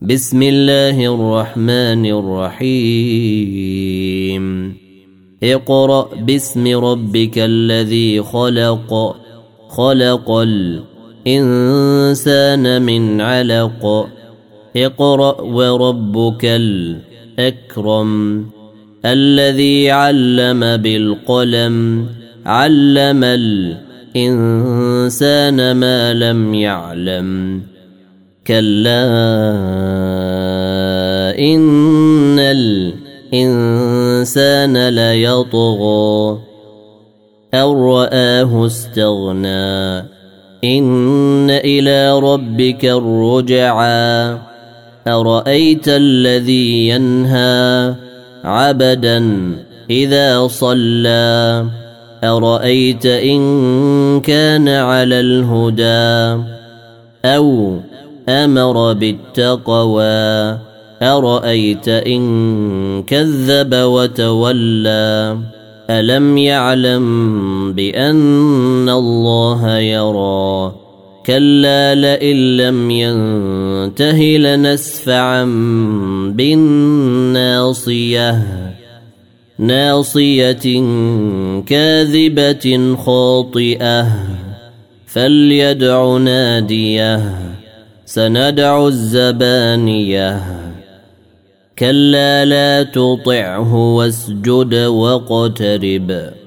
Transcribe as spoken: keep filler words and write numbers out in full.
بسم الله الرحمن الرحيم اقرأ باسم ربك الذي خلق خلق الإنسان من علق اقرأ وربك الأكرم الذي علم بالقلم علم الإنسان ما لم يعلم كلا إن الإنسان ليطغى أن رآه استغنى إن إلى ربك الرجعى أرأيت الذي ينهى عبدا إذا صلى أرأيت إن كان على الهدى أو أمر بالتقوى أرأيت إن كذب وتولى ألم يعلم بأن الله يرى كلا لئن لم ينته لنسفعا بالناصية ناصية كاذبة خاطئة فليدع ناديه سندع الزبانية كلا لا تطعه واسجد واقترب